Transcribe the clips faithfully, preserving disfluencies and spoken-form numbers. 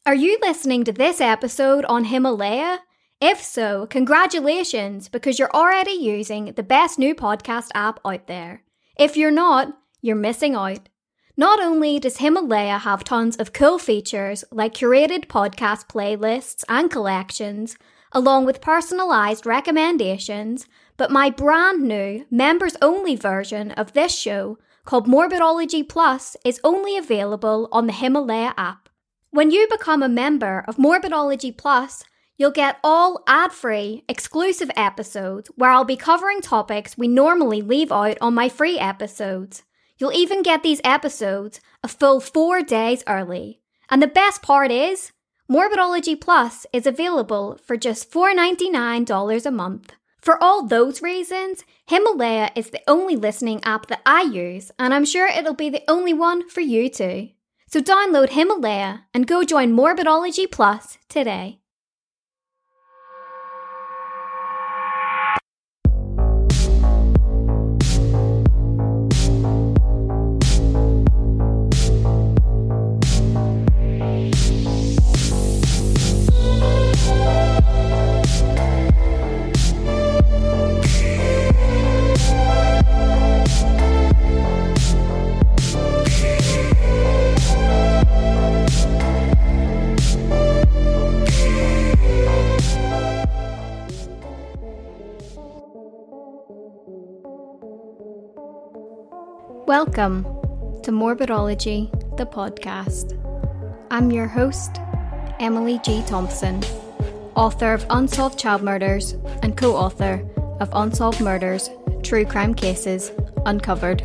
Are you listening to this episode on Himalaya? If so, congratulations, because you're already using the best new podcast app out there. If you're not, you're missing out. Not only does Himalaya have tons of cool features like curated podcast playlists and collections, along with personalised recommendations, but my brand new, members-only version of this show, called Morbidology Plus, is only available on the Himalaya app. When you become a member of Morbidology Plus, you'll get all ad-free, exclusive episodes where I'll be covering topics we normally leave out on my free episodes. You'll even get these episodes a full four days early. And the best part is, Morbidology Plus is available for just four dollars and ninety-nine cents a month. For all those reasons, Himalaya is the only listening app that I use, and I'm sure it'll be the only one for you too. So download Himalaya and go join Morbidology Plus today. Welcome to Morbidology, the podcast. I'm your host, Emily G. Thompson, author of Unsolved Child Murders and co-author of Unsolved Murders, True Crime Cases Uncovered.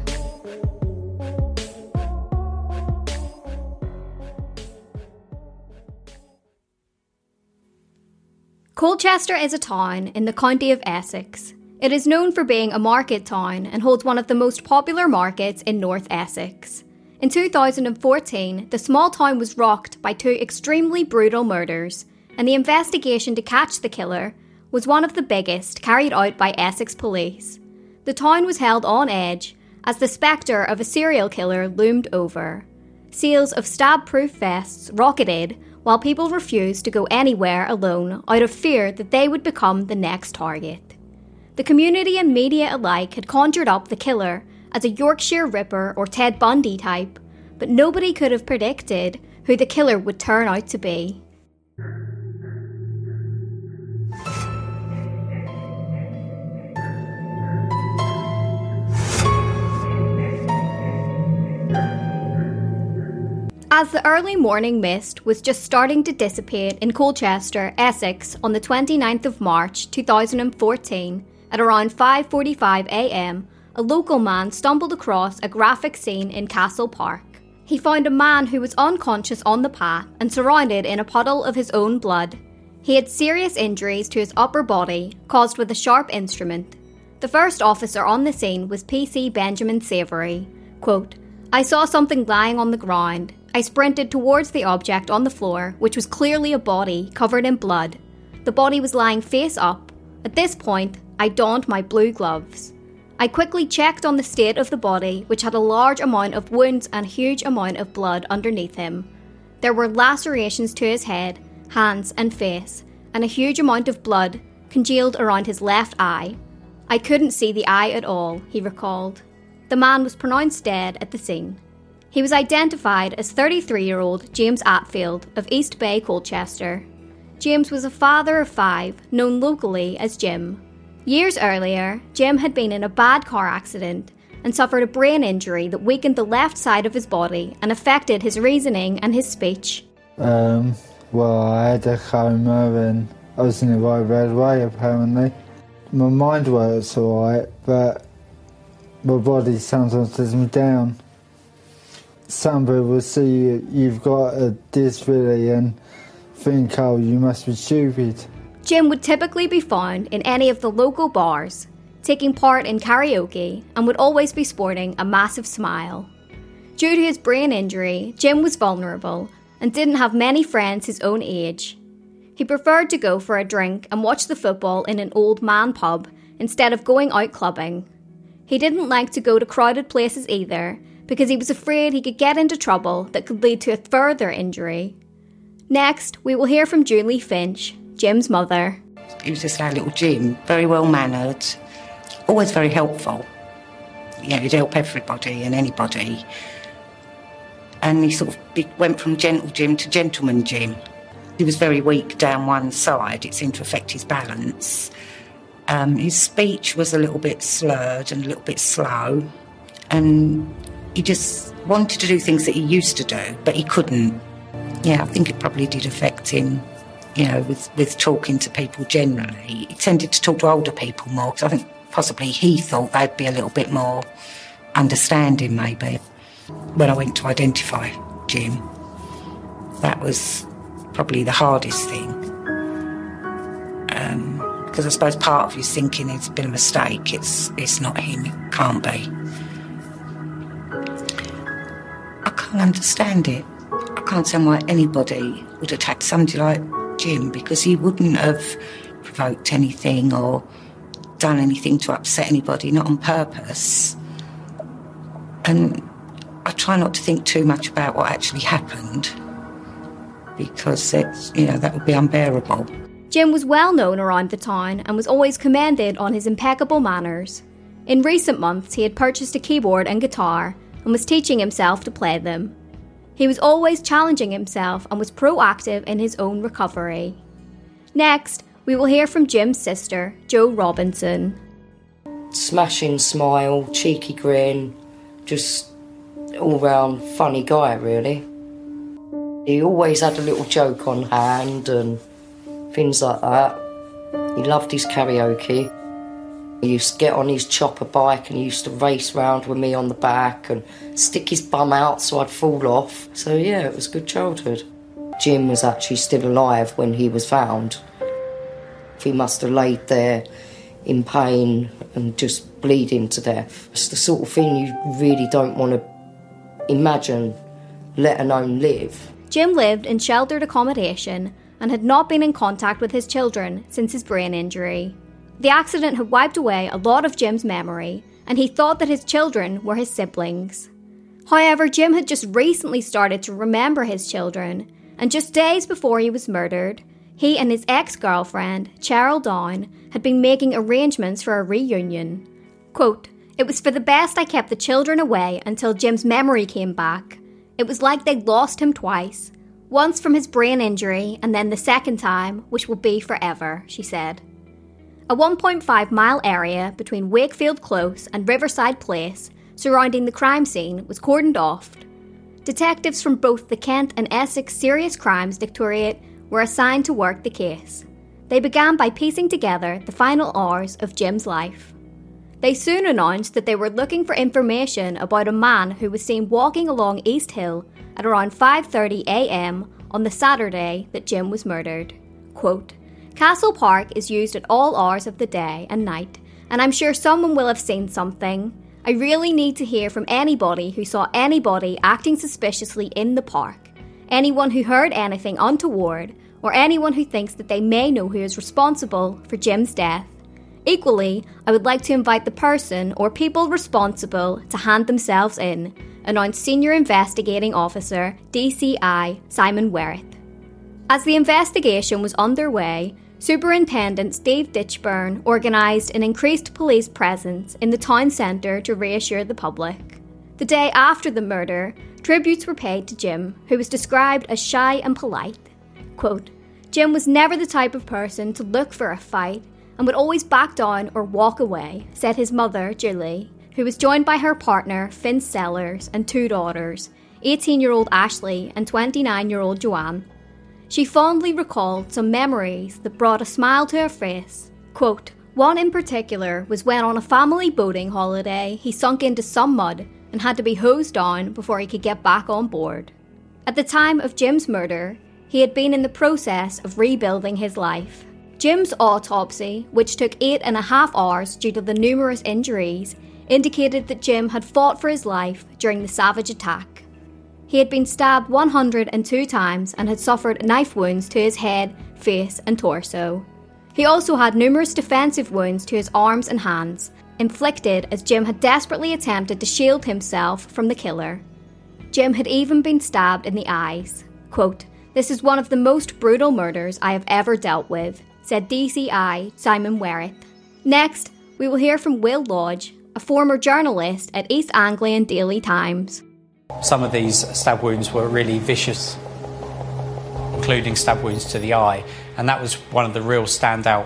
Colchester is a town in the county of Essex. It is known for being a market town and holds one of the most popular markets in North Essex. In two thousand fourteen, the small town was rocked by two extremely brutal murders, and the investigation to catch the killer was one of the biggest carried out by Essex police. The town was held on edge as the spectre of a serial killer loomed over. Sales of stab-proof vests rocketed while people refused to go anywhere alone out of fear that they would become the next target. The community and media alike had conjured up the killer as a Yorkshire Ripper or Ted Bundy type, but nobody could have predicted who the killer would turn out to be. As the early morning mist was just starting to dissipate in Colchester, Essex on the twenty-ninth of March two thousand fourteen, at around five forty-five a.m, a local man stumbled across a graphic scene in Castle Park. He found a man who was unconscious on the path and surrounded in a puddle of his own blood. He had serious injuries to his upper body, caused with a sharp instrument. The first officer on the scene was P C Benjamin Savory. Quote, "I saw something lying on the ground. I sprinted towards the object on the floor, which was clearly a body covered in blood. The body was lying face up. At this point, I donned my blue gloves. I quickly checked on the state of the body, which had a large amount of wounds and a huge amount of blood underneath him. There were lacerations to his head, hands and face, and a huge amount of blood congealed around his left eye. I couldn't see the eye at all," he recalled. The man was pronounced dead at the scene. He was identified as thirty-three-year-old James Atfield of East Bay, Colchester. James was a father of five, known locally as Jim. Years earlier, Jim had been in a bad car accident and suffered a brain injury that weakened the left side of his body and affected his reasoning and his speech. Um, well, I had a coma and I was in the right red way, apparently. My mind works alright, but my body sometimes lets me down. Some people see you, you've got a disability and think, oh, you must be stupid. Jim would typically be found in any of the local bars, taking part in karaoke, and would always be sporting a massive smile. Due to his brain injury, Jim was vulnerable and didn't have many friends his own age. He preferred to go for a drink and watch the football in an old man pub instead of going out clubbing. He didn't like to go to crowded places either because he was afraid he could get into trouble that could lead to a further injury. Next, we will hear from Julie Finch, Jim's mother. He was just like little Jim, very well-mannered, always very helpful. You know, he'd help everybody and anybody. And he sort of went from gentle Jim to gentleman Jim. He was very weak down one side. It seemed to affect his balance. Um, his speech was a little bit slurred and a little bit slow. And he just wanted to do things that he used to do, but he couldn't. Yeah, I think it probably did affect him, you know, with, with talking to people generally. He tended to talk to older people more, because I think possibly he thought they'd be a little bit more understanding, maybe. When I went to identify Jim, that was probably the hardest thing. Um, because I suppose part of you thinking it's been a mistake, it's, it's not him, it can't be. I can't understand it. I can't understand why anybody would attack somebody like Jim, because he wouldn't have provoked anything or done anything to upset anybody, not on purpose. And I try not to think too much about what actually happened, because it's, you know, that would be unbearable. Jim was well known around the town and was always commended on his impeccable manners. In recent months, he had purchased a keyboard and guitar and was teaching himself to play them. He was always challenging himself and was proactive in his own recovery. Next, we will hear from Jim's sister, Jo Robinson. Smashing smile, cheeky grin, just all-round funny guy, really. He always had a little joke on hand and things like that. He loved his karaoke. He used to get on his chopper bike and he used to race round with me on the back and stick his bum out so I'd fall off. So yeah, it was a good childhood. Jim was actually still alive when he was found. He must have laid there in pain and just bleeding to death. It's the sort of thing you really don't want to imagine, let alone live. Jim lived in sheltered accommodation and had not been in contact with his children since his brain injury. The accident had wiped away a lot of Jim's memory, and he thought that his children were his siblings. However, Jim had just recently started to remember his children, and just days before he was murdered, he and his ex-girlfriend, Cheryl Down, had been making arrangements for a reunion. Quote, "It was for the best I kept the children away until Jim's memory came back. It was like they'd lost him twice, once from his brain injury and then the second time, which will be forever," she said. A one point five mile area between Wakefield Close and Riverside Place surrounding the crime scene was cordoned off. Detectives from both the Kent and Essex Serious Crimes Directorate were assigned to work the case. They began by piecing together the final hours of Jim's life. They soon announced that they were looking for information about a man who was seen walking along East Hill at around five thirty a m on the Saturday that Jim was murdered. Quote, "Castle Park is used at all hours of the day and night, and I'm sure someone will have seen something. I really need to hear from anybody who saw anybody acting suspiciously in the park, anyone who heard anything untoward, or anyone who thinks that they may know who is responsible for Jim's death. Equally, I would like to invite the person or people responsible to hand themselves in," announced Senior Investigating Officer D C I Simon Wereth. As the investigation was underway, Superintendent Steve Ditchburn organised an increased police presence in the town centre to reassure the public. The day after the murder, tributes were paid to Jim, who was described as shy and polite. Quote, "Jim was never the type of person to look for a fight and would always back down or walk away," said his mother, Julie, who was joined by her partner, Finn Sellers, and two daughters, eighteen-year-old Ashley and twenty-nine-year-old Joanne. She fondly recalled some memories that brought a smile to her face. Quote, "One in particular was when on a family boating holiday he sunk into some mud and had to be hosed down before he could get back on board." At the time of Jim's murder, he had been in the process of rebuilding his life. Jim's autopsy, which took eight and a half hours due to the numerous injuries, indicated that Jim had fought for his life during the savage attack. He had been stabbed one hundred two times and had suffered knife wounds to his head, face and torso. He also had numerous defensive wounds to his arms and hands, inflicted as Jim had desperately attempted to shield himself from the killer. Jim had even been stabbed in the eyes. Quote, "This is one of the most brutal murders I have ever dealt with," said D C I Simon Wereth. Next, we will hear from Will Lodge, a former journalist at East Anglian Daily Times. Some of these stab wounds were really vicious, including stab wounds to the eye, and that was one of the real standout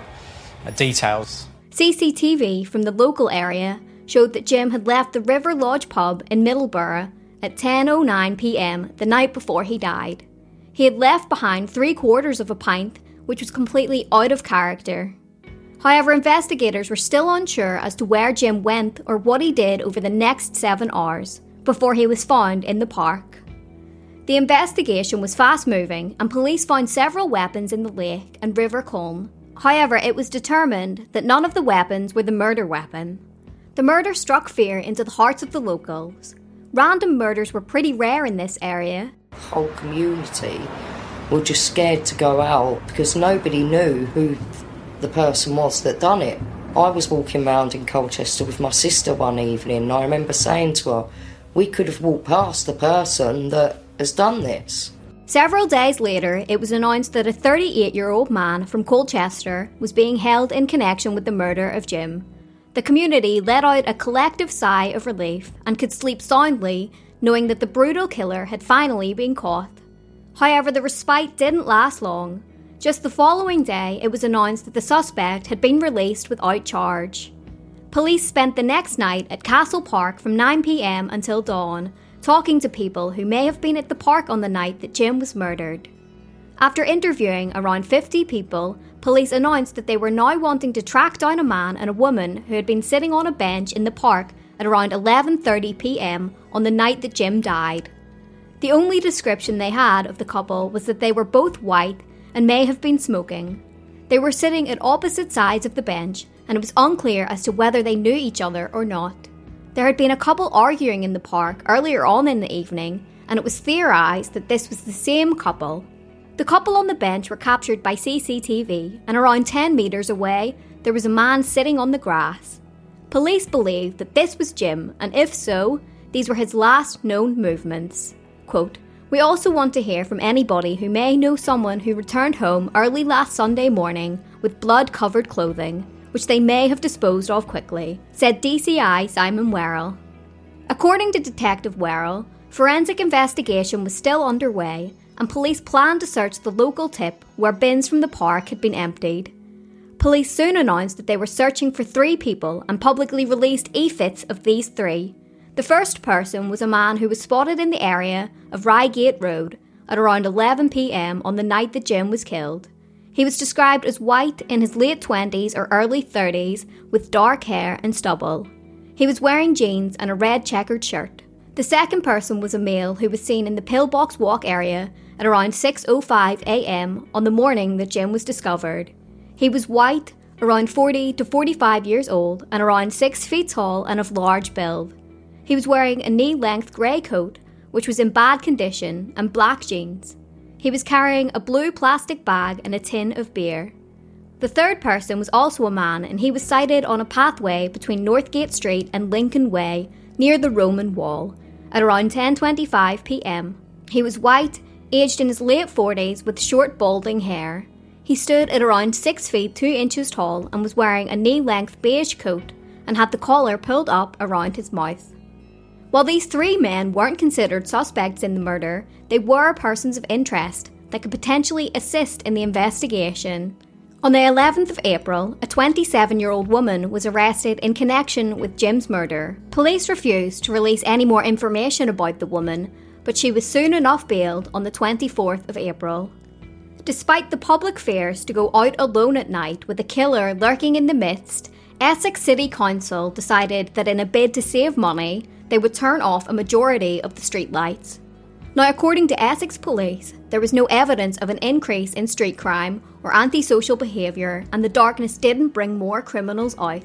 details. C C T V from the local area showed that Jim had left the River Lodge pub in Middleborough at ten oh nine p.m. the night before he died. He had left behind three quarters of a pint, which was completely out of character. However, investigators were still unsure as to where Jim went or what he did over the next seven hours before he was found in the park. The investigation was fast-moving and police found several weapons in the lake and River Colne. However, it was determined that none of the weapons were the murder weapon. The murder struck fear into the hearts of the locals. Random murders were pretty rare in this area. The whole community were just scared to go out because nobody knew who the person was that done it. I was walking around in Colchester with my sister one evening and I remember saying to her, we could have walked past the person that has done this. Several days later, it was announced that a thirty-eight-year-old man from Colchester was being held in connection with the murder of Jim. The community let out a collective sigh of relief and could sleep soundly, knowing that the brutal killer had finally been caught. However, the respite didn't last long. Just the following day, it was announced that the suspect had been released without charge. Police spent the next night at Castle Park from nine p.m. until dawn, talking to people who may have been at the park on the night that Jim was murdered. After interviewing around fifty people, police announced that they were now wanting to track down a man and a woman who had been sitting on a bench in the park at around eleven thirty p.m. on the night that Jim died. The only description they had of the couple was that they were both white and may have been smoking. They were sitting at opposite sides of the bench, and it was unclear as to whether they knew each other or not. There had been a couple arguing in the park earlier on in the evening, and it was theorised that this was the same couple. The couple on the bench were captured by C C T V, and around ten metres away, there was a man sitting on the grass. Police believed that this was Jim, and if so, these were his last known movements. Quote, "We also want to hear from anybody who may know someone who returned home early last Sunday morning with blood-covered clothing, which they may have disposed of quickly," said D C I Simon Werrell. According to Detective Werrell, forensic investigation was still underway and police planned to search the local tip where bins from the park had been emptied. Police soon announced that they were searching for three people and publicly released e-fits of these three. The first person was a man who was spotted in the area of Reigate Road at around eleven p.m. on the night that Jim was killed. He was described as white, in his late twenties or early thirties, with dark hair and stubble. He was wearing jeans and a red checkered shirt. The second person was a male who was seen in the Pillbox Walk area at around six oh five a.m. on the morning that Jim was discovered. He was white, around forty to forty-five years old, and around six feet tall and of large build. He was wearing a knee-length grey coat, which was in bad condition, and black jeans. He was carrying a blue plastic bag and a tin of beer. The third person was also a man, and he was sighted on a pathway between Northgate Street and Lincoln Way, near the Roman Wall, at around ten twenty-five p.m. He was white, aged in his late forties, with short balding hair. He stood at around six feet two inches tall and was wearing a knee-length beige coat and had the collar pulled up around his mouth. While these three men weren't considered suspects in the murder, they were persons of interest that could potentially assist in the investigation. On the eleventh of April, a twenty-seven-year-old woman was arrested in connection with Jim's murder. Police refused to release any more information about the woman, but she was soon enough bailed on the twenty-fourth of April. Despite the public fears to go out alone at night with a killer lurking in the midst, Essex City Council decided that in a bid to save money, they would turn off a majority of the street lights. Now, according to Essex Police, there was no evidence of an increase in street crime or antisocial behaviour, and the darkness didn't bring more criminals out.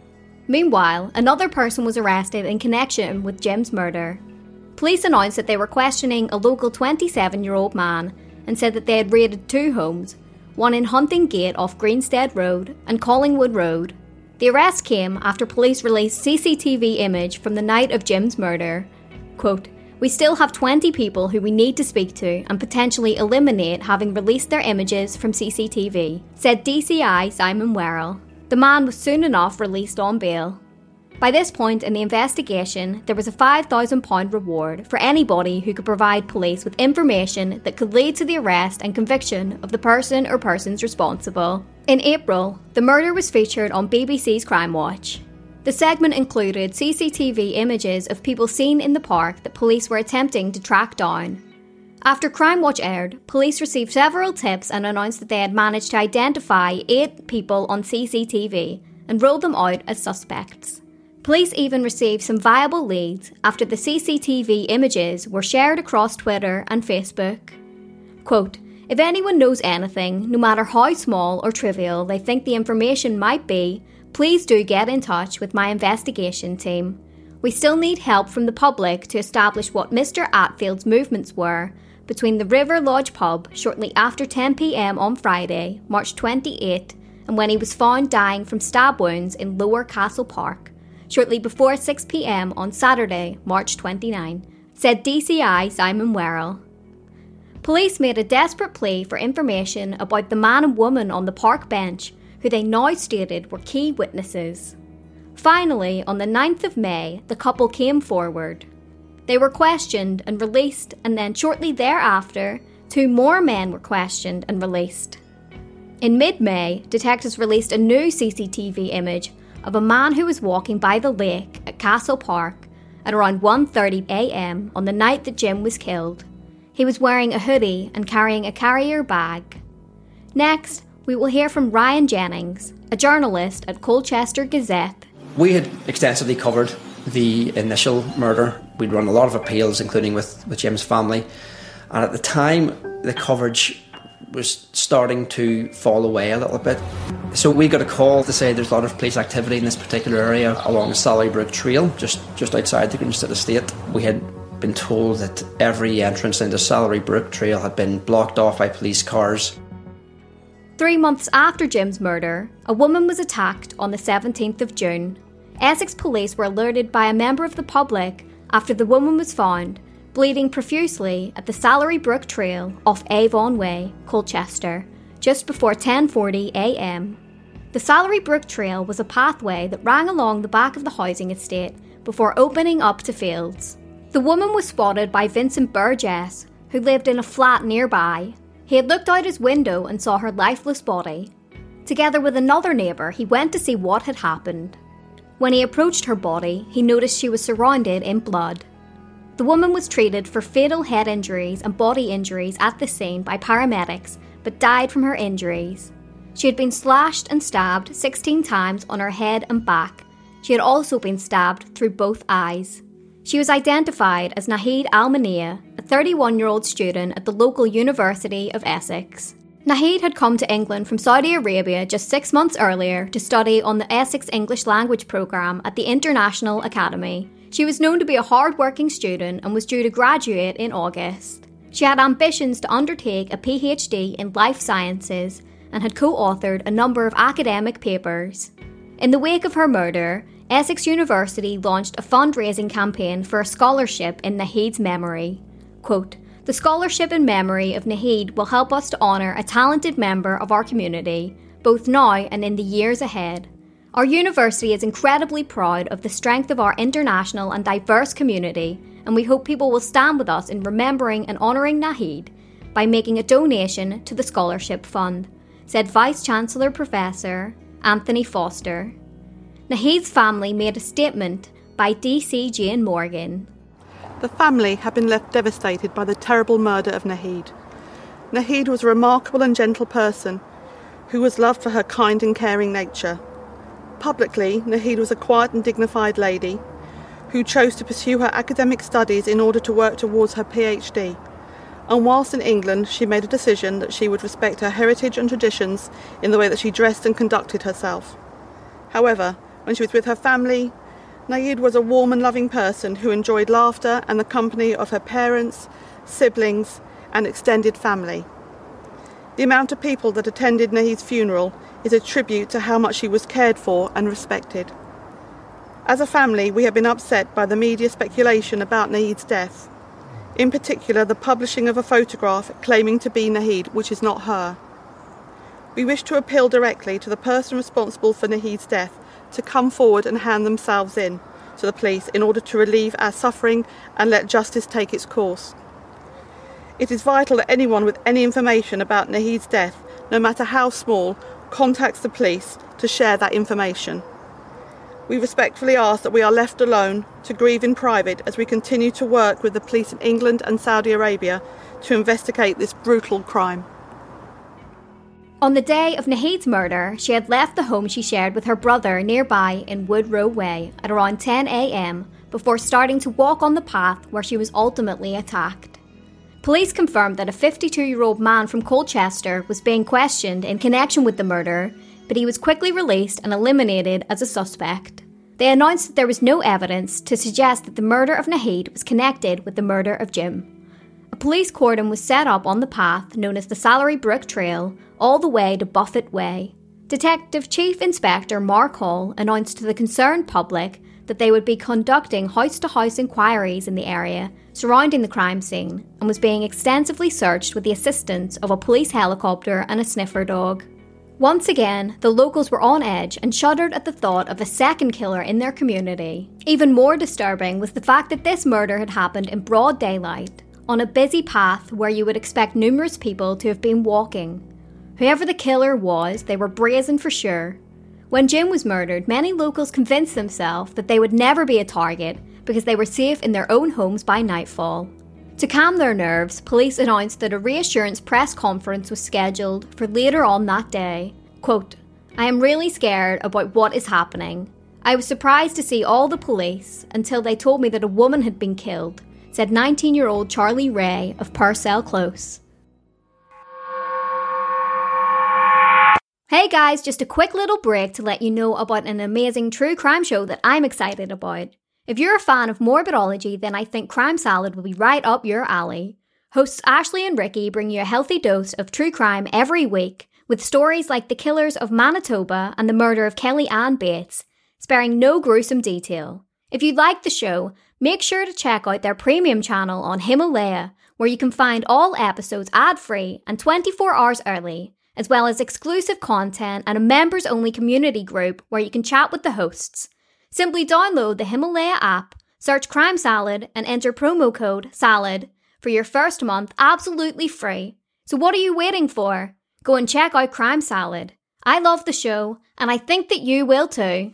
Meanwhile, another person was arrested in connection with Jim's murder. Police announced that they were questioning a local twenty-seven-year-old man and said that they had raided two homes, one in Hunting Gate off Greenstead Road and Collingwood Road. The arrest came after police released C C T V image from the night of Jim's murder. Quote, We still have twenty people who we need to speak to and potentially eliminate having released their images from C C T V, said D C I Simon Werrell. The man was soon enough released on bail. By this point in the investigation, there was a five thousand pounds reward for anybody who could provide police with information that could lead to the arrest and conviction of the person or persons responsible. In April, the murder was featured on B B C's Crime Watch. The segment included C C T V images of people seen in the park that police were attempting to track down. After Crime Watch aired, police received several tips and announced that they had managed to identify eight people on C C T V and ruled them out as suspects. Police even received some viable leads after the C C T V images were shared across Twitter and Facebook. Quote, "If anyone knows anything, no matter how small or trivial they think the information might be, please do get in touch with my investigation team. We still need help from the public to establish what Mister Attfield's movements were between the River Lodge pub shortly after ten p.m. on Friday, March twenty-eighth, and when he was found dying from stab wounds in Lower Castle Park, shortly before six p.m. on Saturday, March twenty-ninth, said D C I Simon Werrell. Police made a desperate plea for information about the man and woman on the park bench, who they now stated were key witnesses. Finally, on the ninth of May, the couple came forward. They were questioned and released, and then shortly thereafter, two more men were questioned and released. In mid-May, detectives released a new C C T V image of a man who was walking by the lake at Castle Park at around one thirty a.m. on the night that Jim was killed. He was wearing a hoodie and carrying a carrier bag. Next, we will hear from Ryan Jennings, a journalist at Colchester Gazette. We had extensively covered the initial murder. We'd run a lot of appeals, including with, with Jim's family. And at the time, the coverage was starting to fall away a little bit. So we got a call to say there's a lot of police activity in this particular area along the Sallybrook Trail, just, just outside the Grinstead Estate. We had been told that every entrance into Sallybrook Trail had been blocked off by police cars. Three months after Jim's murder, a woman was attacked on the seventeenth of June. Essex police were alerted by a member of the public after the woman was found bleeding profusely at the Sallybrook Trail off Avon Way, Colchester, just before ten forty a.m. The Sallybrook Trail was a pathway that ran along the back of the housing estate before opening up to fields. The woman was spotted by Vincent Burgess, who lived in a flat nearby. He had looked out his window and saw her lifeless body. Together with another neighbour, he went to see what had happened. When he approached her body, he noticed she was surrounded in blood. The woman was treated for fatal head injuries and body injuries at the scene by paramedics, but died from her injuries. She had been slashed and stabbed sixteen times on her head and back. She had also been stabbed through both eyes. She was identified as Nahid Al-Mania, a thirty-one-year-old student at the local University of Essex. Nahid had come to England from Saudi Arabia just six months earlier to study on the Essex English Language programme at the International Academy. She was known to be a hard-working student and was due to graduate in August. She had ambitions to undertake a PhD in life sciences and had co-authored a number of academic papers. In the wake of her murder, Essex University launched a fundraising campaign for a scholarship in Nahid's memory. Quote, "The scholarship in memory of Nahid will help us to honour a talented member of our community, both now and in the years ahead. Our university is incredibly proud of the strength of our international and diverse community, and we hope people will stand with us in remembering and honouring Nahid by making a donation to the scholarship fund," said Vice-Chancellor Professor Anthony Foster. Nahid's family made a statement by D C Jane Morgan. The family had been left devastated by the terrible murder of Nahid. Nahid was a remarkable and gentle person who was loved for her kind and caring nature. Publicly, Nahid was a quiet and dignified lady who chose to pursue her academic studies in order to work towards her PhD. And whilst in England, she made a decision that she would respect her heritage and traditions in the way that she dressed and conducted herself. However, when she was with her family, Nahid was a warm and loving person who enjoyed laughter and the company of her parents, siblings, and extended family. The amount of people that attended Nahid's funeral is a tribute to how much she was cared for and respected. As a family, we have been upset by the media speculation about Nahid's death. in particular the publishing of a photograph claiming to be Naheed, which is not her. We wish to appeal directly to the person responsible for Naheed's death to come forward and hand themselves in to the police in order to relieve our suffering and let justice take its course. It is vital that anyone with any information about Naheed's death, no matter how small, contacts the police to share that information. We respectfully ask that we are left alone to grieve in private as we continue to work with the police in England and Saudi Arabia to investigate this brutal crime. On the day of Naheed's murder, she had left the home she shared with her brother nearby in Woodrow Way at around ten a.m. before starting to walk on the path where she was ultimately attacked. Police confirmed that a fifty-two-year-old man from Colchester was being questioned in connection with the murder, but he was quickly released and eliminated as a suspect. They announced that there was no evidence to suggest that the murder of Naheed was connected with the murder of Jim. A police cordon was set up on the path known as the Salary Brook Trail, all the way to Buffett Way. Detective Chief Inspector Mark Hall announced to the concerned public that they would be conducting house-to-house inquiries in the area surrounding the crime scene and was being extensively searched with the assistance of a police helicopter and a sniffer dog. Once again, the locals were on edge and shuddered at the thought of a second killer in their community. Even more disturbing was the fact that this murder had happened in broad daylight, on a busy path where you would expect numerous people to have been walking. Whoever the killer was, they were brazen for sure. When Jim was murdered, many locals convinced themselves that they would never be a target because they were safe in their own homes by nightfall. To calm their nerves, police announced that a reassurance press conference was scheduled for later on that day. Quote, "I am really scared about what is happening. I was surprised to see all the police until they told me that a woman had been killed," said nineteen-year-old Charlie Ray of Purcell Close. Hey guys, just a quick little break to let you know about an amazing true crime show that I'm excited about. If you're a fan of morbidology, then I think Crime Salad will be right up your alley. Hosts Ashley and Ricky bring you a healthy dose of true crime every week, with stories like the killers of Manitoba and the murder of Kelly Ann Bates, sparing no gruesome detail. If you like the show, make sure to check out their premium channel on Himalaya, where you can find all episodes ad-free and twenty-four hours early, as well as exclusive content and a members-only community group where you can chat with the hosts. Simply download the Himalaya app, search Crime Salad, and enter promo code SALAD for your first month absolutely free. So what are you waiting for? Go and check out Crime Salad. I love the show, and I think that you will too.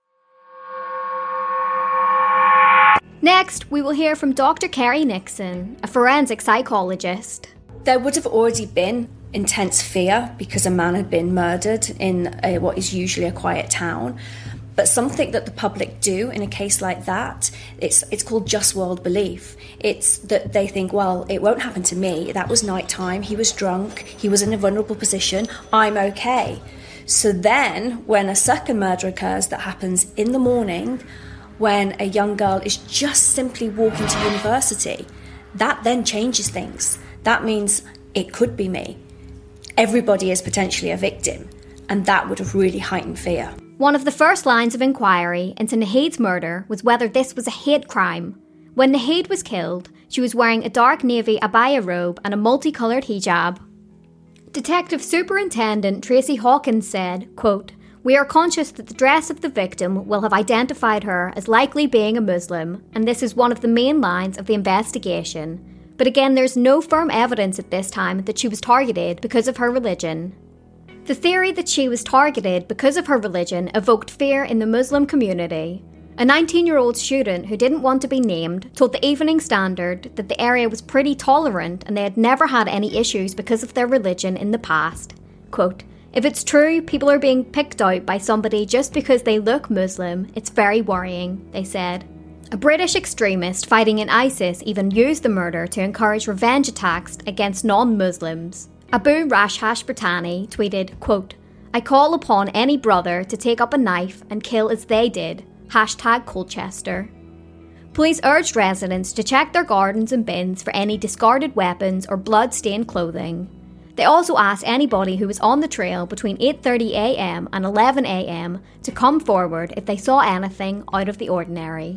Next, we will hear from Doctor Kerry Nixon, a forensic psychologist. There would have already been intense fear because a man had been murdered in a, what is usually a quiet town. But something that the public do in a case like that, it's it's called just world belief. It's that they think, well, it won't happen to me. That was nighttime. He was drunk. He was in a vulnerable position. I'm okay. So then when a second murder occurs that happens in the morning, when a young girl is just simply walking to university, that then changes things. That means it could be me. Everybody is potentially a victim, and that would have really heightened fear. One of the first lines of inquiry into Naheed's murder was whether this was a hate crime. When Naheed was killed, she was wearing a dark navy abaya robe and a multicoloured hijab. Detective Superintendent Tracy Hawkins said, quote, "We are conscious that the dress of the victim will have identified her as likely being a Muslim, and this is one of the main lines of the investigation. But again, there's no firm evidence at this time that she was targeted because of her religion." The theory that she was targeted because of her religion evoked fear in the Muslim community. A nineteen-year-old student who didn't want to be named told the Evening Standard that the area was pretty tolerant and they had never had any issues because of their religion in the past. Quote, "If it's true people are being picked out by somebody just because they look Muslim, it's very worrying," they said. A British extremist fighting in ISIS even used the murder to encourage revenge attacks against non-Muslims. Abu Rashhash Britani tweeted, quote, "I call upon any brother to take up a knife and kill as they did. Hashtag Colchester." Police urged residents to check their gardens and bins for any discarded weapons or blood-stained clothing. They also asked anybody who was on the trail between eight thirty a m and eleven a m to come forward if they saw anything out of the ordinary.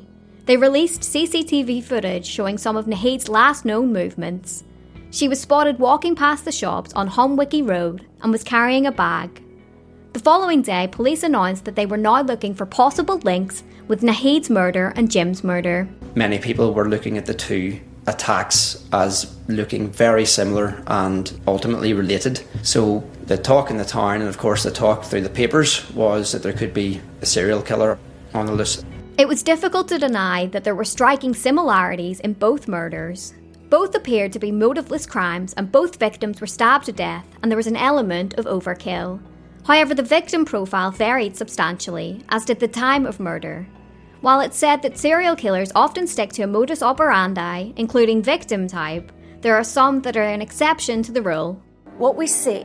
They released C C T V footage showing some of Naheed's last known movements. She was spotted walking past the shops on Humwickie Road and was carrying a bag. The following day, police announced that they were now looking for possible links with Naheed's murder and Jim's murder. Many people were looking at the two attacks as looking very similar and ultimately related. So the talk in the town, and of course the talk through the papers, was that there could be a serial killer on the loose. It was difficult to deny that there were striking similarities in both murders. Both appeared to be motiveless crimes and both victims were stabbed to death, and there was an element of overkill. However, the victim profile varied substantially, as did the time of murder. While it's said that serial killers often stick to a modus operandi, including victim type, there are some that are an exception to the rule. What we see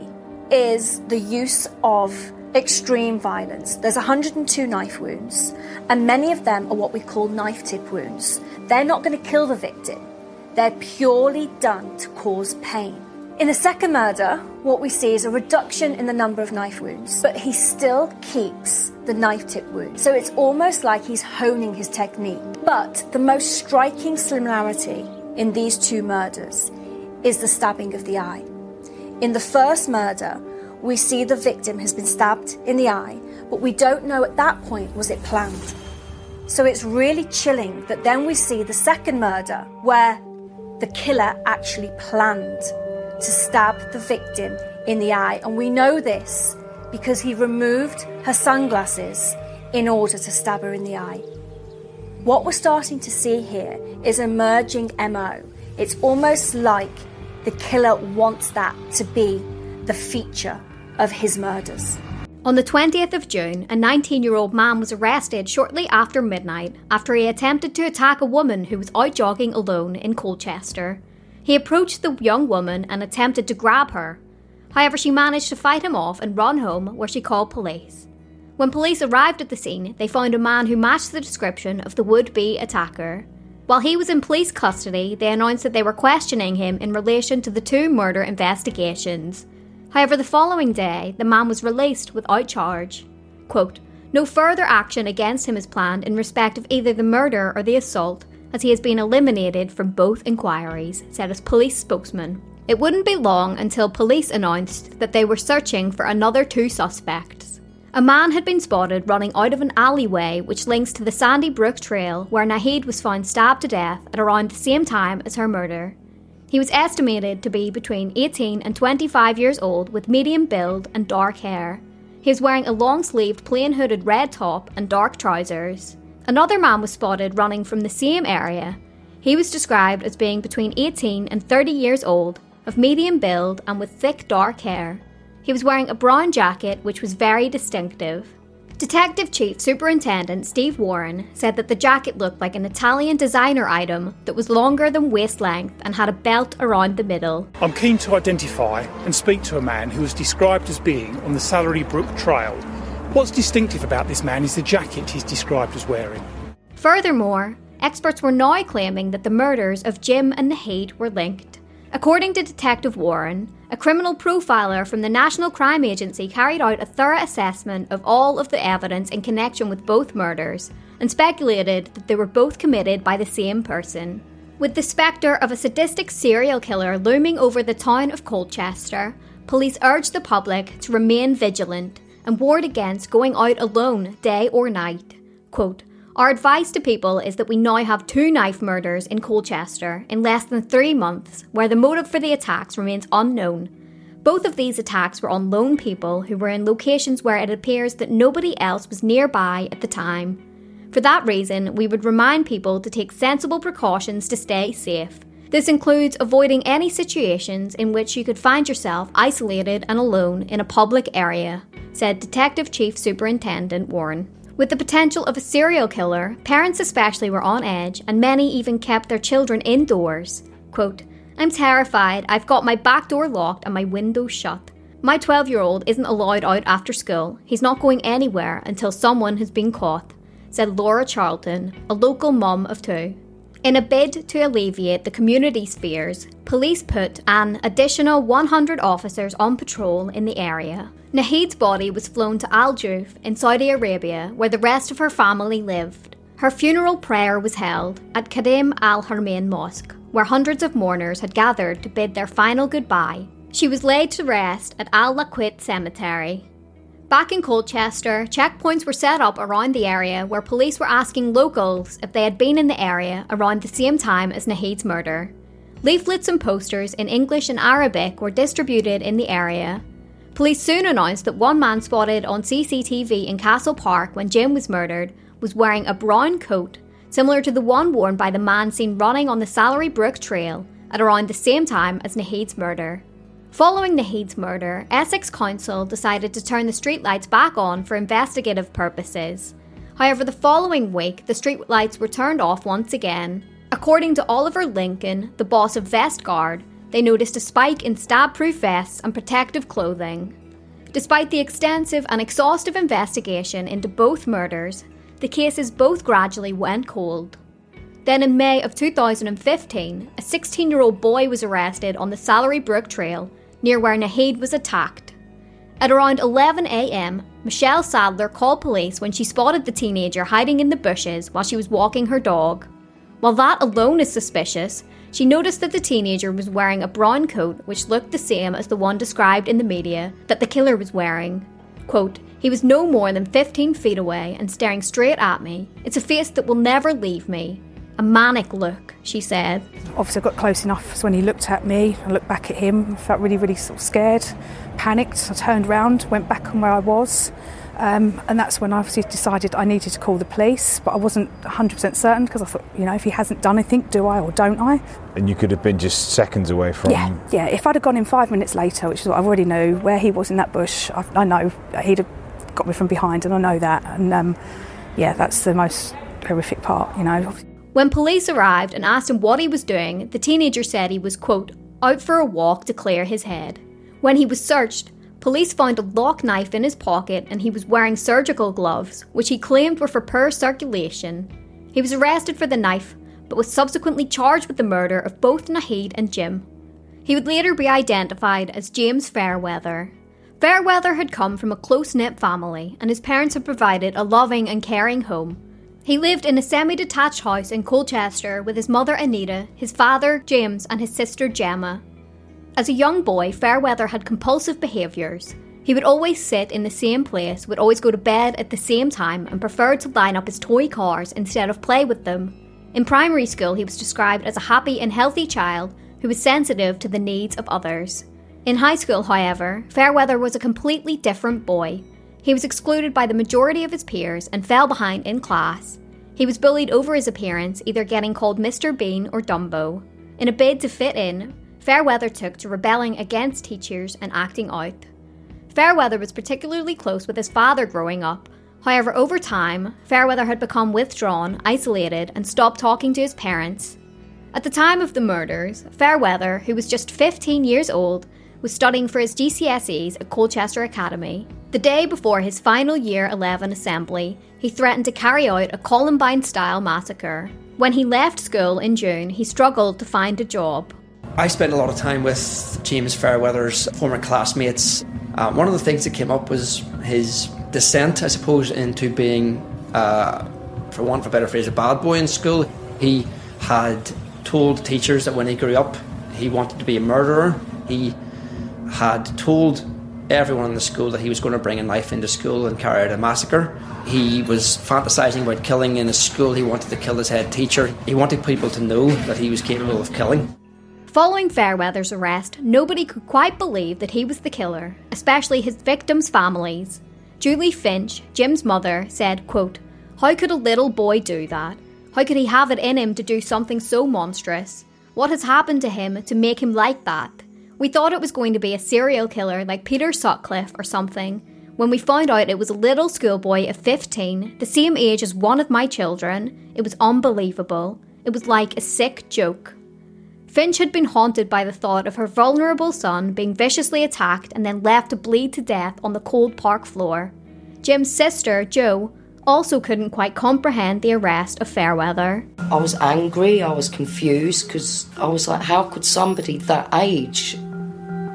is the use of extreme violence. There's one hundred two knife wounds, and many of them are what we call knife tip wounds. They're not going to kill the victim. They're purely done to cause pain. In the second murder, what we see is a reduction in the number of knife wounds, but he still keeps the knife tip wound. So it's almost like he's honing his technique. But the most striking similarity in these two murders is the stabbing of the eye. In the first murder, we see the victim has been stabbed in the eye, but we don't know at that point was it planned. So it's really chilling that then we see the second murder where the killer actually planned to stab the victim in the eye. And we know this because he removed her sunglasses in order to stab her in the eye. What we're starting to see here is an emerging M O. It's almost like the killer wants that to be the feature of his murders. On the twentieth of June, a nineteen-year-old man was arrested shortly after midnight after he attempted to attack a woman who was out jogging alone in Colchester. He approached the young woman and attempted to grab her. However, she managed to fight him off and run home, where she called police. When police arrived at the scene, they found a man who matched the description of the would-be attacker. While he was in police custody, they announced that they were questioning him in relation to the two murder investigations. However, the following day, the man was released without charge. Quote, "No further action against him is planned in respect of either the murder or the assault, as he has been eliminated from both inquiries," said a police spokesman. It wouldn't be long until police announced that they were searching for another two suspects. A man had been spotted running out of an alleyway which links to the Sandy Brook Trail, where Naheed was found stabbed to death at around the same time as her murder. He was estimated to be between eighteen and twenty-five years old with medium build and dark hair. He was wearing a long-sleeved plain hooded red top and dark trousers. Another man was spotted running from the same area. He was described as being between eighteen and thirty years old, of medium build and with thick dark hair. He was wearing a brown jacket which was very distinctive. Detective Chief Superintendent Steve Warren said that the jacket looked like an Italian designer item that was longer than waist length and had a belt around the middle. I'm keen to identify and speak to a man who was described as being on the Sandy Brook Trail. What's distinctive about this man is the jacket he's described as wearing. Furthermore, experts were now claiming that the murders of Jim and Naheed were linked. According to Detective Warren, a criminal profiler from the National Crime Agency carried out a thorough assessment of all of the evidence in connection with both murders and speculated that they were both committed by the same person. With the spectre of a sadistic serial killer looming over the town of Colchester, police urged the public to remain vigilant and warned against going out alone day or night. Quote, "Our advice to people is that we now have two knife murders in Colchester in less than three months, where the motive for the attacks remains unknown. Both of these attacks were on lone people who were in locations where it appears that nobody else was nearby at the time. For that reason, we would remind people to take sensible precautions to stay safe. This includes avoiding any situations in which you could find yourself isolated and alone in a public area," said Detective Chief Superintendent Warren. With the potential of a serial killer, parents especially were on edge, and many even kept their children indoors. Quote, "I'm terrified. I've got my back door locked and my windows shut. My twelve-year-old isn't allowed out after school. He's not going anywhere until someone has been caught," said Laura Charlton, a local mum of two. In a bid to alleviate the community's fears, police put an additional one hundred officers on patrol in the area. Naheed's body was flown to Al Juf in Saudi Arabia, where the rest of her family lived. Her funeral prayer was held at Kadim al-Harmain Mosque, where hundreds of mourners had gathered to bid their final goodbye. She was laid to rest at Al-Laqit Cemetery. Back in Colchester, checkpoints were set up around the area where police were asking locals if they had been in the area around the same time as Naheed's murder. Leaflets and posters in English and Arabic were distributed in the area. Police soon announced that one man spotted on C C T V in Castle Park when Jim was murdered was wearing a brown coat similar to the one worn by the man seen running on the Salary Brook Trail at around the same time as Naheed's murder. Following Naheed's murder, Essex Council decided to turn the streetlights back on for investigative purposes. However, the following week, the streetlights were turned off once again. According to Oliver Lincoln, the boss of Vest Guard, they noticed a spike in stab-proof vests and protective clothing. Despite the extensive and exhaustive investigation into both murders, the cases both gradually went cold. Then in May of two thousand fifteen, a sixteen-year-old boy was arrested on the Salary Brook Trail near where Naheed was attacked. At around eleven a.m, Michelle Sadler called police when she spotted the teenager hiding in the bushes while she was walking her dog. While that alone is suspicious, she noticed that the teenager was wearing a brown coat which looked the same as the one described in the media that the killer was wearing. Quote, "He was no more than fifteen feet away and staring straight at me. It's a face that will never leave me. A manic look," she said. Obviously I got close enough, so when he looked at me, I looked back at him, I felt really, really sort of scared, panicked. I turned round, went back on where I was, um, and that's when I obviously decided I needed to call the police, but I wasn't one hundred percent certain because I thought, you know, if he hasn't done anything, do I or don't I? And you could have been just seconds away from... Yeah, yeah. If I'd have gone in five minutes later, which is what I already knew, where he was in that bush, I, I know he'd have got me from behind, and I know that, and um, yeah, that's the most horrific part, you know. When police arrived and asked him what he was doing, the teenager said he was, quote, out for a walk to clear his head. When he was searched, police found a lock knife in his pocket and he was wearing surgical gloves, which he claimed were for poor circulation. He was arrested for the knife, but was subsequently charged with the murder of both Naheed and Jim. He would later be identified as James Fairweather. Fairweather had come from a close-knit family, and his parents had provided a loving and caring home. He lived in a semi-detached house in Colchester with his mother Anita, his father James and his sister Gemma. As a young boy, Fairweather had compulsive behaviours. He would always sit in the same place, would always go to bed at the same time and preferred to line up his toy cars instead of play with them. In primary school, he was described as a happy and healthy child who was sensitive to the needs of others. In high school, however, Fairweather was a completely different boy. He was excluded by the majority of his peers and fell behind in class. He was bullied over his appearance, either getting called Mister Bean or Dumbo. In a bid to fit in, Fairweather took to rebelling against teachers and acting out. Fairweather was particularly close with his father growing up. However, over time, Fairweather had become withdrawn, isolated, and stopped talking to his parents. At the time of the murders, Fairweather, who was just fifteen years old, was studying for his G C S Es at Colchester Academy. The day before his final Year eleven assembly, he threatened to carry out a Columbine-style massacre. When he left school in June, he struggled to find a job. I spent a lot of time with James Fairweather's former classmates. Uh, one of the things that came up was his descent, I suppose, into being, uh, for want of a better phrase, a bad boy in school. He had told teachers that when he grew up, he wanted to be a murderer. He had told everyone in the school that he was going to bring a knife into school and carry out a massacre. He was fantasising about killing in his school. He wanted to kill his head teacher. He wanted people to know that he was capable of killing. Following Fairweather's arrest, nobody could quite believe that he was the killer, especially his victims' families. Julie Finch, Jim's mother, said, quote, "How could a little boy do that? How could he have it in him to do something so monstrous? What has happened to him to make him like that? We thought it was going to be a serial killer like Peter Sutcliffe or something. When we found out it was a little schoolboy of fifteen, the same age as one of my children, it was unbelievable. It was like a sick joke." Finch had been haunted by the thought of her vulnerable son being viciously attacked and then left to bleed to death on the cold park floor. Jim's sister, Jo, also couldn't quite comprehend the arrest of Fairweather. I was angry, I was confused, because I was like, how could somebody that age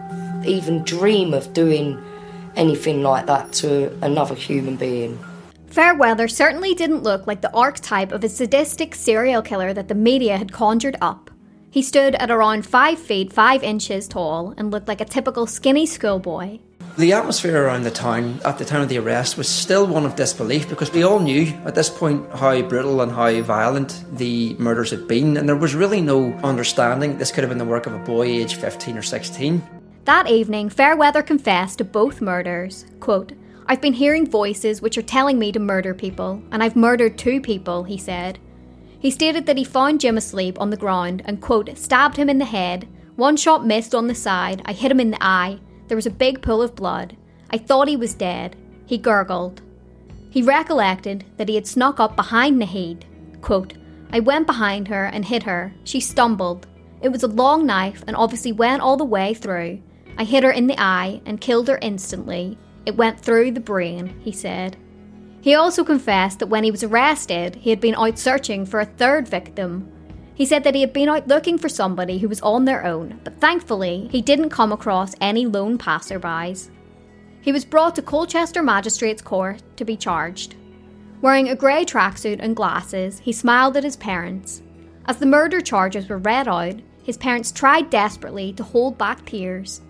even dream of doing anything like that to another human being? Fairweather certainly didn't look like the archetype of a sadistic serial killer that the media had conjured up. He stood at around five feet five inches tall and looked like a typical skinny schoolboy. The atmosphere around the town at the time of the arrest was still one of disbelief, because we all knew at this point how brutal and how violent the murders had been, and there was really no understanding this could have been the work of a boy aged fifteen or sixteen. That evening, Fairweather confessed to both murders. Quote, "I've been hearing voices which are telling me to murder people, and I've murdered two people," he said. He stated that he found Jim asleep on the ground and, quote, "stabbed him in the head. One shot missed on the side. I hit him in the eye. There was a big pool of blood. I thought he was dead. He gurgled." He recollected that he had snuck up behind Naheed. Quote, "I went behind her and hit her. She stumbled. It was a long knife and obviously went all the way through. I hit her in the eye and killed her instantly. It went through the brain," he said. He also confessed that when he was arrested, he had been out searching for a third victim. He said that he had been out looking for somebody who was on their own, but thankfully he didn't come across any lone passerbys. He was brought to Colchester Magistrates Court to be charged. Wearing a grey tracksuit and glasses, he smiled at his parents. As the murder charges were read out, his parents tried desperately to hold back tears.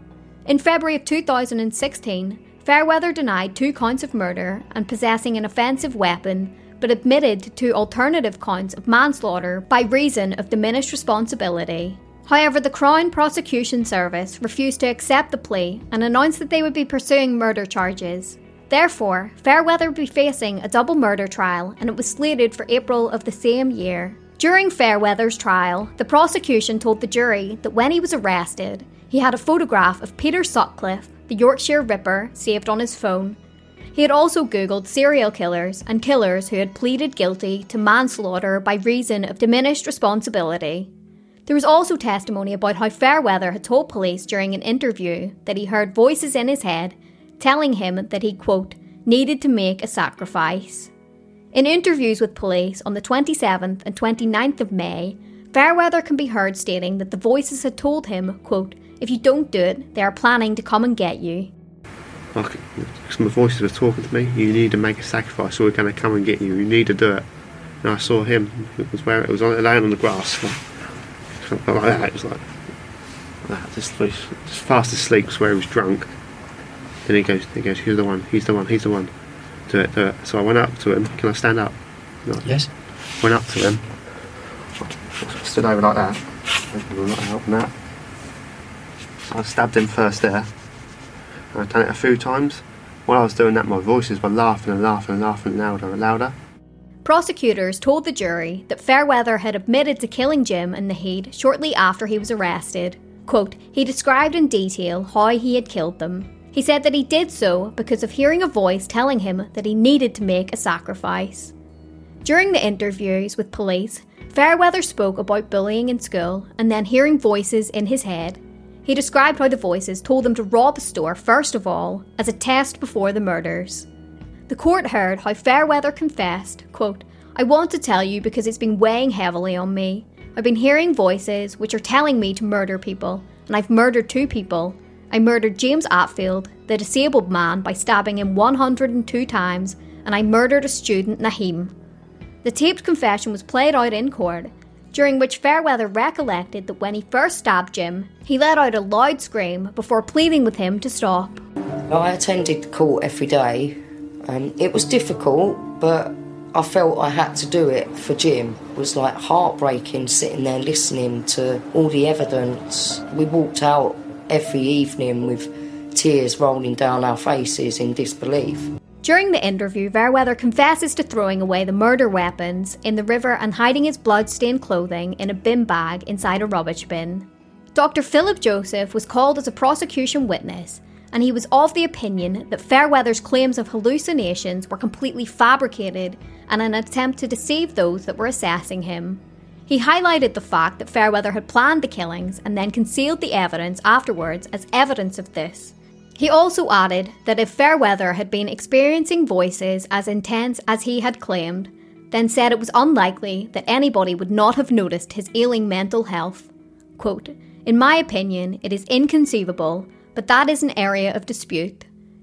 In February of two thousand sixteen, Fairweather denied two counts of murder and possessing an offensive weapon, but admitted to alternative counts of manslaughter by reason of diminished responsibility. However, the Crown Prosecution Service refused to accept the plea and announced that they would be pursuing murder charges. Therefore, Fairweather would be facing a double murder trial, and it was slated for April of the same year. During Fairweather's trial, the prosecution told the jury that when he was arrested, he had a photograph of Peter Sutcliffe, the Yorkshire Ripper, saved on his phone. He had also googled serial killers and killers who had pleaded guilty to manslaughter by reason of diminished responsibility. There was also testimony about how Fairweather had told police during an interview that he heard voices in his head telling him that he, quote, needed to make a sacrifice. In interviews with police on the twenty-seventh and twenty-ninth of May, Fairweather can be heard stating that the voices had told him, quote, if you don't do it, they are planning to come and get you. Like, some voices were talking to me, you need to make a sacrifice or we're going to come and get you, you need to do it. And I saw him, it was where it was laying on the grass, like that, it was like that, just, just fast asleep, was where he was drunk. Then he goes, he goes, he's the one, he's the one, he's the one, do it, do it. So I went up to him, can I stand up? Like, yes. Went up to him, stood over like that, not helping that. So I stabbed him first there. I've done it a few times. While I was doing that, my voices were laughing and laughing and laughing louder and louder. Prosecutors told the jury that Fairweather had admitted to killing Jim and Naheed shortly after he was arrested. Quote, he described in detail how he had killed them. He said that he did so because of hearing a voice telling him that he needed to make a sacrifice. During the interviews with police, Fairweather spoke about bullying in school and then hearing voices in his head. He described how the voices told him to rob a store first of all, as a test before the murders. The court heard how Fairweather confessed, quote, I want to tell you because it's been weighing heavily on me. I've been hearing voices which are telling me to murder people, and I've murdered two people. I murdered James Atfield, the disabled man, by stabbing him one hundred two times, and I murdered a student, Naheem. The taped confession was played out in court, during which Fairweather recollected that when he first stabbed Jim, he let out a loud scream before pleading with him to stop. I attended the court every day. Um, it was difficult, but I felt I had to do it for Jim. It was like heartbreaking sitting there listening to all the evidence. We walked out every evening with tears rolling down our faces in disbelief. During the interview, Fairweather confesses to throwing away the murder weapons in the river and hiding his blood-stained clothing in a bin bag inside a rubbish bin. Doctor Philip Joseph was called as a prosecution witness, and he was of the opinion that Fairweather's claims of hallucinations were completely fabricated and an attempt to deceive those that were assessing him. He highlighted the fact that Fairweather had planned the killings and then concealed the evidence afterwards as evidence of this. He also added that if Fairweather had been experiencing voices as intense as he had claimed, then said it was unlikely that anybody would not have noticed his ailing mental health. Quote, in my opinion, it is inconceivable, but that is an area of dispute.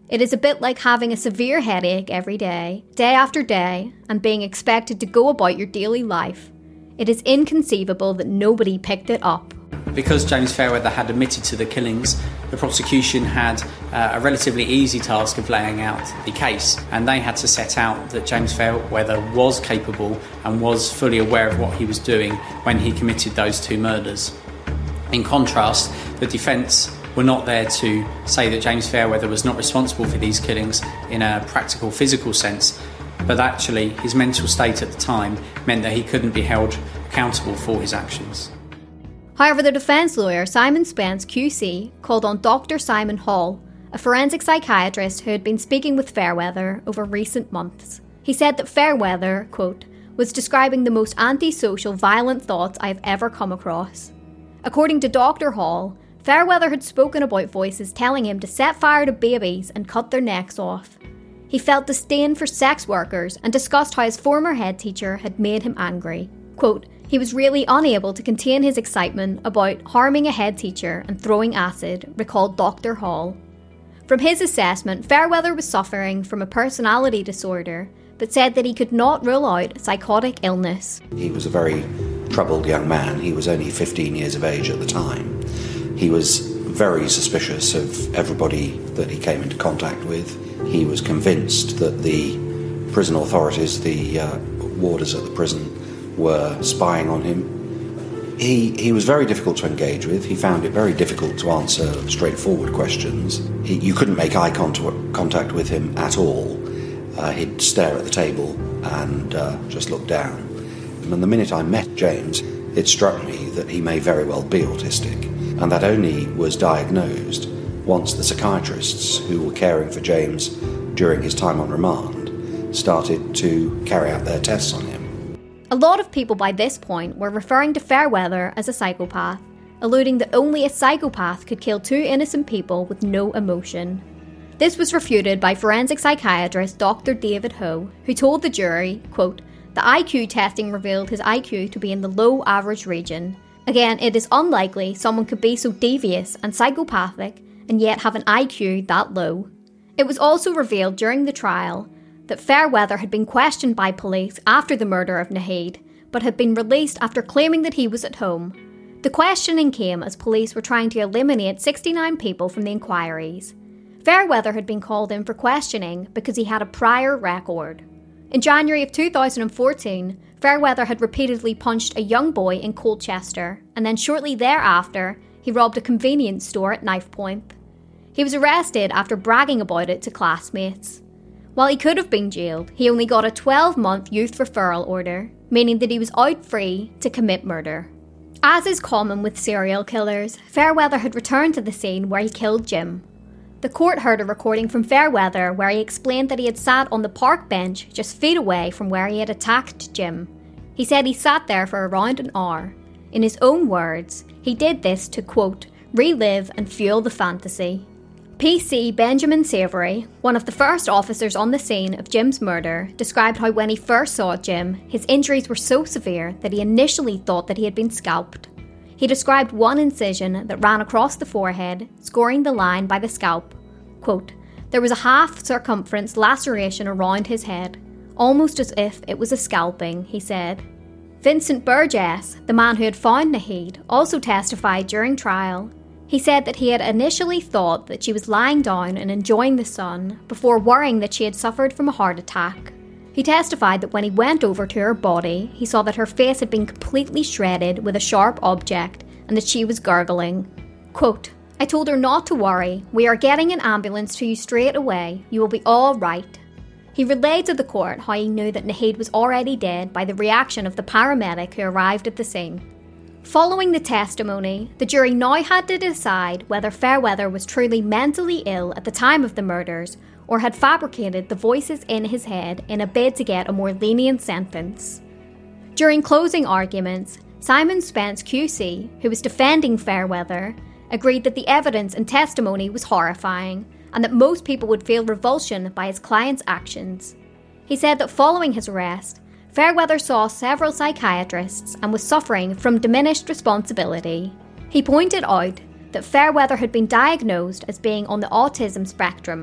It is a bit like having a severe headache every day, day after day, and being expected to go about your daily life. It is inconceivable that nobody picked it up. Because James Fairweather had admitted to the killings, the prosecution had uh, a relatively easy task of laying out the case, and they had to set out that James Fairweather was capable and was fully aware of what he was doing when he committed those two murders. In contrast, the defence were not there to say that James Fairweather was not responsible for these killings in a practical, physical sense, but actually his mental state at the time meant that he couldn't be held accountable for his actions. However, the defence lawyer Simon Spence Q C called on Doctor Simon Hall, a forensic psychiatrist who had been speaking with Fairweather over recent months. He said that Fairweather, quote, was describing the most antisocial, violent thoughts I have ever come across. According to Doctor Hall, Fairweather had spoken about voices telling him to set fire to babies and cut their necks off. He felt disdain for sex workers and discussed how his former head teacher had made him angry. Quote, he was really unable to contain his excitement about harming a head teacher and throwing acid, recalled Doctor Hall. From his assessment, Fairweather was suffering from a personality disorder, but said that he could not rule out psychotic illness. He was a very troubled young man. He was only fifteen years of age at the time. He was very suspicious of everybody that he came into contact with. He was convinced that the prison authorities, the uh, warders at the prison, were spying on him. He he was very difficult to engage with. He found it very difficult to answer straightforward questions. He, you couldn't make eye contact, contact with him at all. Uh, he'd stare at the table and uh, just look down. And the minute I met James, it struck me that he may very well be autistic, and that only was diagnosed once the psychiatrists who were caring for James during his time on remand started to carry out their tests on him. A lot of people by this point were referring to Fairweather as a psychopath, alluding that only a psychopath could kill two innocent people with no emotion. This was refuted by forensic psychiatrist Doctor David Ho, who told the jury, quote, the I Q testing revealed his I Q to be in the low average region. Again, it is unlikely someone could be so devious and psychopathic and yet have an I Q that low. It was also revealed during the trial that Fairweather had been questioned by police after the murder of Naheed, but had been released after claiming that he was at home. The questioning came as police were trying to eliminate sixty-nine people from the inquiries. Fairweather had been called in for questioning because he had a prior record. In January of two thousand fourteen, Fairweather had repeatedly punched a young boy in Colchester, and then shortly thereafter, he robbed a convenience store at knife point. He was arrested after bragging about it to classmates. While he could have been jailed, he only got a twelve-month youth referral order, meaning that he was out free to commit murder. As is common with serial killers, Fairweather had returned to the scene where he killed Jim. The court heard a recording from Fairweather where he explained that he had sat on the park bench just feet away from where he had attacked Jim. He said he sat there for around an hour. In his own words, he did this to, quote, relive and fuel the fantasy. P C Benjamin Savory, one of the first officers on the scene of Jim's murder, described how when he first saw Jim, his injuries were so severe that he initially thought that he had been scalped. He described one incision that ran across the forehead, scoring the line by the scalp. Quote, there was a half-circumference laceration around his head, almost as if it was a scalping, he said. Vincent Burgess, the man who had found Naheed, also testified during trial. He said that he had initially thought that she was lying down and enjoying the sun before worrying that she had suffered from a heart attack. He testified that when he went over to her body, he saw that her face had been completely shredded with a sharp object and that she was gurgling. Quote, I told her not to worry. We are getting an ambulance to you straight away. You will be all right. He relayed to the court how he knew that Naheed was already dead by the reaction of the paramedic who arrived at the scene. Following the testimony, the jury now had to decide whether Fairweather was truly mentally ill at the time of the murders or had fabricated the voices in his head in a bid to get a more lenient sentence. During closing arguments, Simon Spence Q C, who was defending Fairweather, agreed that the evidence and testimony was horrifying and that most people would feel revulsion by his client's actions. He said that following his arrest, Fairweather saw several psychiatrists and was suffering from diminished responsibility. He pointed out that Fairweather had been diagnosed as being on the autism spectrum.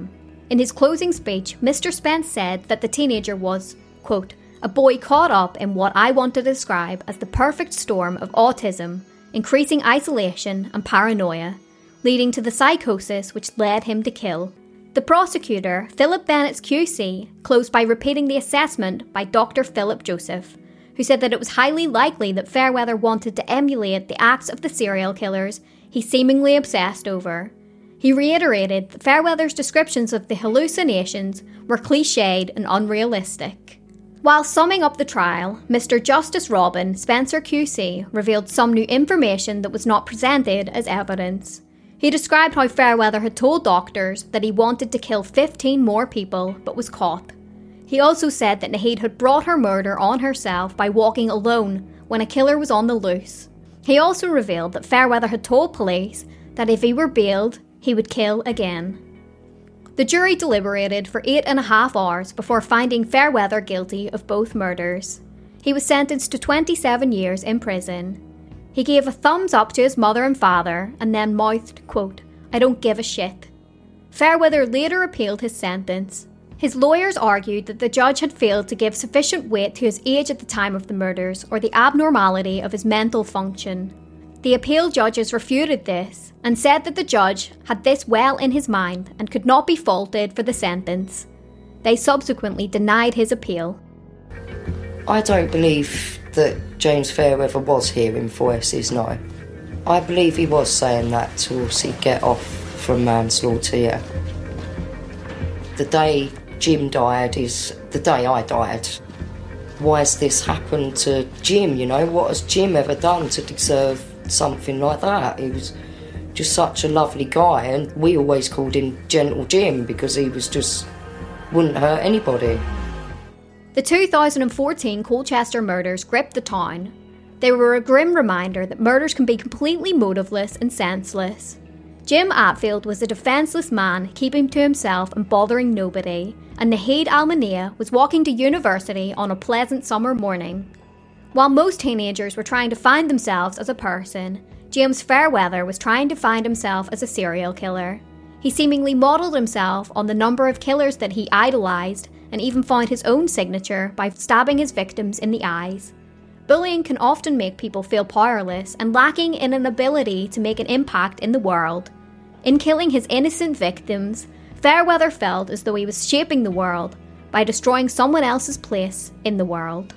In his closing speech, Mister Spence said that the teenager was, quote, a boy caught up in what I want to describe as the perfect storm of autism, increasing isolation and paranoia, leading to the psychosis which led him to kill. The prosecutor, Philip Bennett's Q C, closed by repeating the assessment by Doctor Philip Joseph, who said that it was highly likely that Fairweather wanted to emulate the acts of the serial killers he seemingly obsessed over. He reiterated that Fairweather's descriptions of the hallucinations were cliched and unrealistic. While summing up the trial, Mister Justice Robin Spencer Q C revealed some new information that was not presented as evidence. He described how Fairweather had told doctors that he wanted to kill fifteen more people but was caught. He also said that Naheed had brought her murder on herself by walking alone when a killer was on the loose. He also revealed that Fairweather had told police that if he were bailed, he would kill again. The jury deliberated for eight and a half hours before finding Fairweather guilty of both murders. He was sentenced to twenty-seven years in prison. He gave a thumbs up to his mother and father and then mouthed, quote, I don't give a shit. Fairweather later appealed his sentence. His lawyers argued that the judge had failed to give sufficient weight to his age at the time of the murders or the abnormality of his mental function. The appeal judges refuted this and said that the judge had this well in his mind and could not be faulted for the sentence. They subsequently denied his appeal. I don't believe that James Fairweather was hearing voices, no. I believe he was saying that to obviously get off from manslaughter, yeah. The day Jim died is the day I died. Why has this happened to Jim, you know? What has Jim ever done to deserve something like that? He was just such a lovely guy, and we always called him Gentle Jim because he was just, wouldn't hurt anybody. The two thousand fourteen Colchester murders gripped the town. They were a grim reminder that murders can be completely motiveless and senseless. Jim Atfield was a defenceless man keeping to himself and bothering nobody, and Naheed Almanea was walking to university on a pleasant summer morning. While most teenagers were trying to find themselves as a person, James Fairweather was trying to find himself as a serial killer. He seemingly modelled himself on the number of killers that he idolised and even found his own signature by stabbing his victims in the eyes. Bullying can often make people feel powerless and lacking in an ability to make an impact in the world. In killing his innocent victims, Fairweather felt as though he was shaping the world by destroying someone else's place in the world.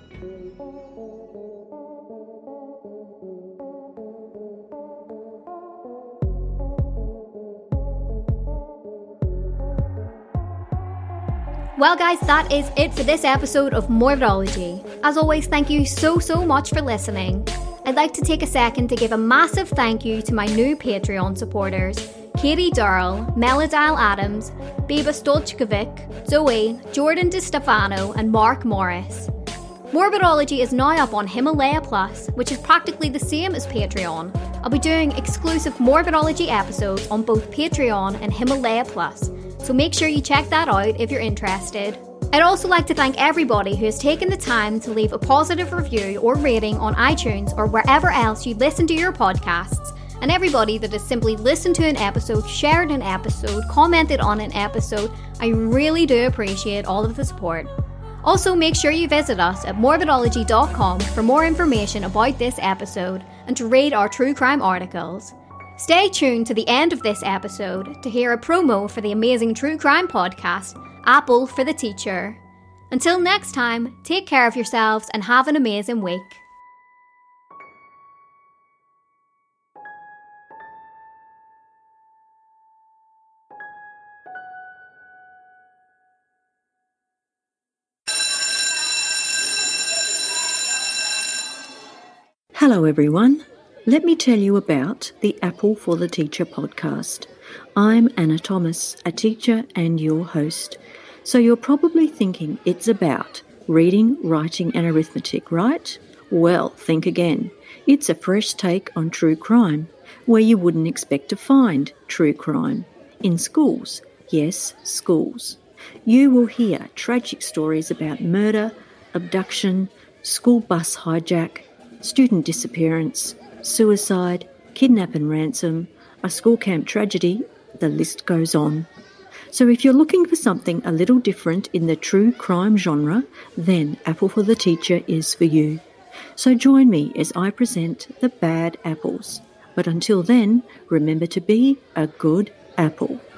Well guys, that is it for this episode of Morbidology. As always, thank you so so much for listening. I'd like to take a second to give a massive thank you to my new Patreon supporters, Katie Durrell, Melodile Adams, Biba Stolchkovic, Zoe, Jordan DiStefano and Mark Morris. Morbidology is now up on Himalaya Plus, which is practically the same as Patreon. I'll be doing exclusive Morbidology episodes on both Patreon and Himalaya Plus, so make sure you check that out if you're interested. I'd also like to thank everybody who has taken the time to leave a positive review or rating on iTunes or wherever else you listen to your podcasts, and everybody that has simply listened to an episode, shared an episode, commented on an episode. I really do appreciate all of the support. Also, make sure you visit us at morbidology dot com for more information about this episode and to read our true crime articles. Stay tuned to the end of this episode to hear a promo for the amazing true crime podcast, Apple for the Teacher. Until next time, take care of yourselves and have an amazing week. Hello everyone. Let me tell you about the Apple for the Teacher podcast. I'm Anna Thomas, a teacher and your host. So you're probably thinking it's about reading, writing and arithmetic, right? Well, think again. It's a fresh take on true crime, where you wouldn't expect to find true crime. In schools. Yes, schools. You will hear tragic stories about murder, abduction, school bus hijack, student disappearance, suicide, kidnap and ransom, a school camp tragedy, the list goes on. So if you're looking for something a little different in the true crime genre, then Apple for the Teacher is for you. So join me as I present The Bad Apples. But until then, remember to be a good apple.